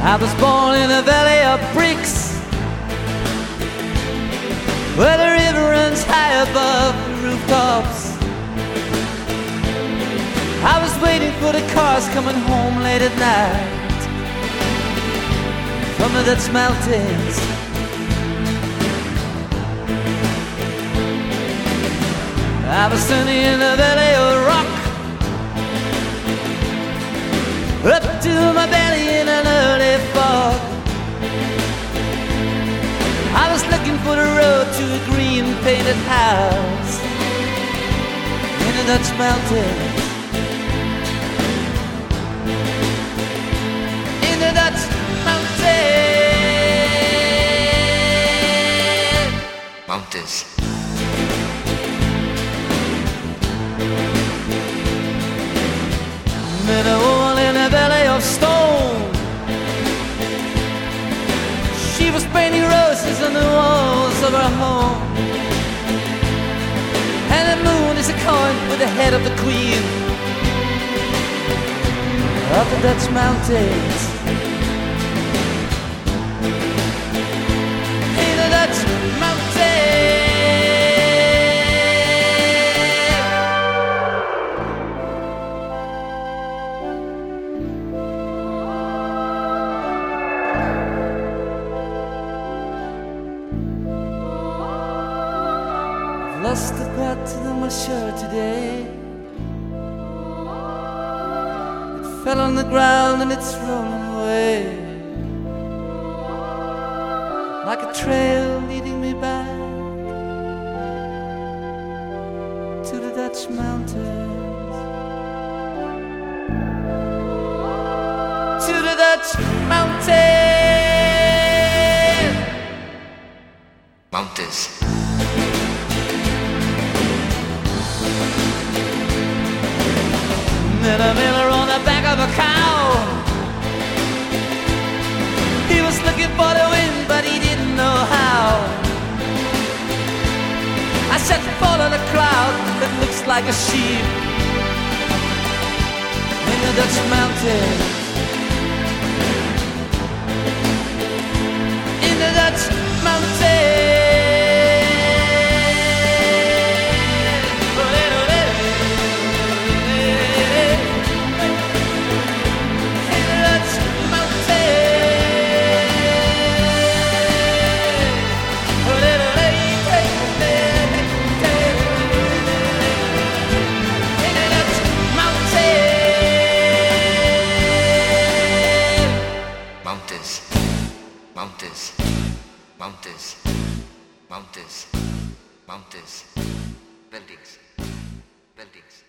I was born in a valley of bricks, where the river runs high above the rooftops. I was waiting for the cars coming home late at night from the Dutch mountains. I was standing in a valley of rock, up to my belly in an early fog. I was looking for the road to a green painted house in the Dutch mountains. In the Dutch mountains. Met a woman in a valley of stone. She was painting roses on the walls of her home. And the moon is a coin with the head of the queen of the Dutch mountains. In the Dutch mountains. Lost the button on my shirt today. It fell on the ground and it's rolling away, like a trail leading me back to the Dutch mountains. To the Dutch Mountains. Met a miller on the back of a cow. He was looking for the wind, but he didn't know how. I said, fall on a cloud that looks like a sheep in the Dutch mountains. In the Dutch mountains. Mountains, buildings.